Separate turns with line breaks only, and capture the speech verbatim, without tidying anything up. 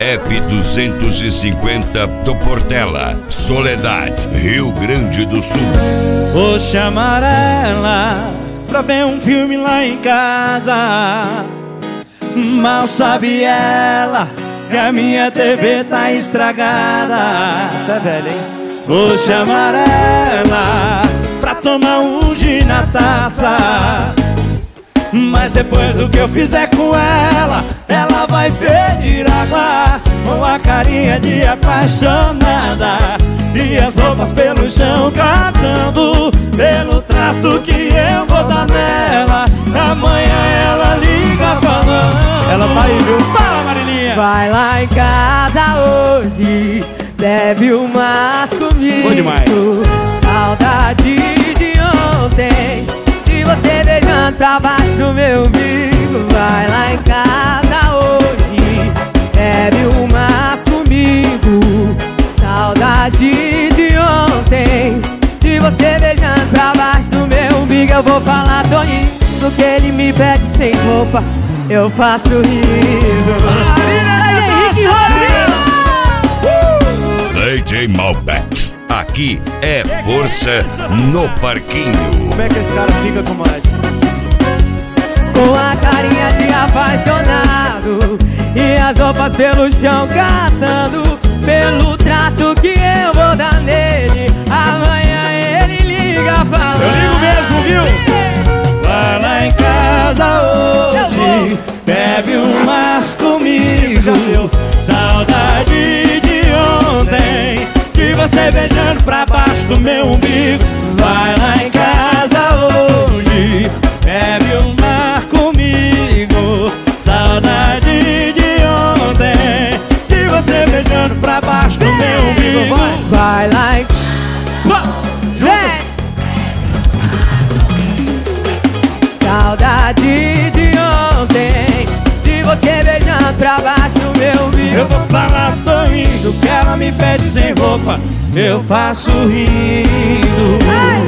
F duzentos e cinquenta do Portela, Soledade, Rio Grande do Sul.
Vou chamar ela pra ver um filme lá em casa. Mal sabe ela que a minha T V tá estragada.
Isso é velho, hein?
Vou chamar ela pra tomar um gin na taça. Mas depois do que eu fizer com ela, ela vai pedir água com a carinha de apaixonada e as roupas pelo chão catando pelo trato que eu vou dar nela. Amanhã ela liga falando.
Ela tá aí, viu?
Fala, Marilinha!
Vai lá em casa hoje, bebe umas comigo.
Bom demais.
Saudade de ontem, de você beijando pra baixo do meu umbigo. Vai lá em casa hoje, bebe umas comigo. Saudade de ontem, de você beijando pra baixo do meu umbigo. Eu vou falar, tô indo, que ele me pede sem roupa, eu faço rindo. Henrique Rodrigo!
D J Malbec, aqui é força no parquinho.
Como é que esse cara fica, comadre?
Com a carinha de apaixonado e as roupas pelo chão catando pelo trato que eu vou dar nele. Amanhã ele liga falando.
Eu ligo mesmo, viu? Vai lá em casa hoje, bebe umas comigo. Saudade de ontem, de você beijando pra baixo do meu umbigo. Vai lá em casa hoje, bebe uma comigo. Saudade de ontem, de você beijando pra baixo do meu umbigo. Vai,
vai lá em... Vem! Saudade de ontem, de você beijando pra baixo do meu umbigo.
eu vou falar, tô indo, que ela me pede sem roupa, eu faço rindo.